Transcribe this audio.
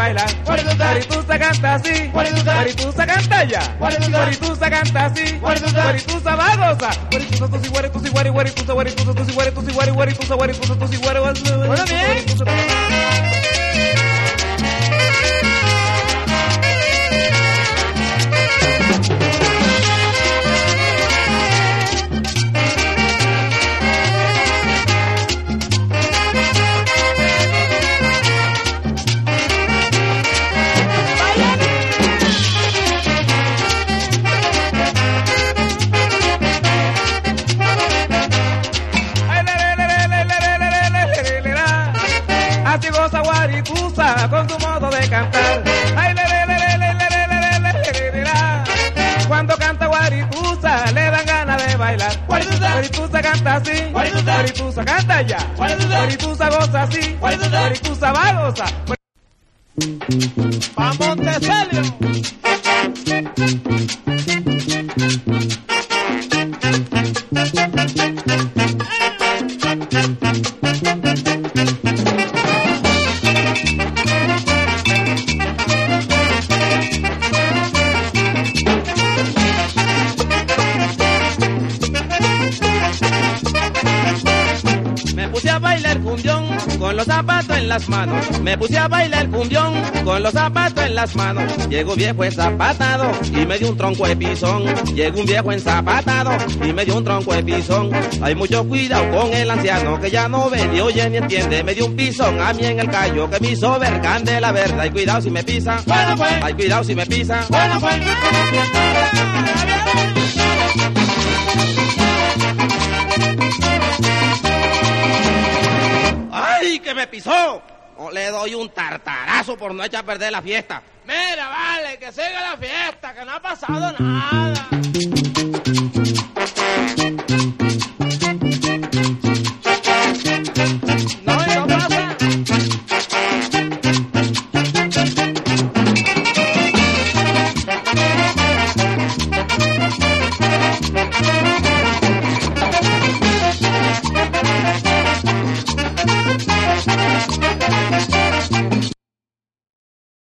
bailar. Guaritusa canta así, guaritusa canta ya. Guaritusa canta así, guaritusa va a gozar. Guaritusa tusi guaritusi guari guaritusa guaritusa tusi guaritusi guari guaritusa guaritusa tusi guari. Bueno, bien. Así goza Guaritusa con su modo de cantar. Ay, cuando canta Guaritusa le dan ganas de bailar. Guaritusa canta así, Guaritusa canta ya. Guaritusa goza así, Guaritusa va a gozar. ¡Pa' Montecelio! Me puse a bailar cumbión con los zapatos en las manos. Me puse a bailar cumbión con los zapatos en las manos. Llegó un viejo enzapatado y me dio un tronco de pisón. Llegó un viejo enzapatado y me dio un tronco de pisón. Hay mucho cuidado con el anciano que ya no ve, ni oye ni entiende. Me dio un pisón a mí en el callo que me hizo vergan de la verdad. Hay cuidado si me pisa, Bueno, pues. hay cuidado si me pisa. Bueno, pues. ¡Ay, que me pisó! No le doy un tartarazo por no echar a perder la fiesta. Mira, vale, que siga la fiesta, que no ha pasado nada. No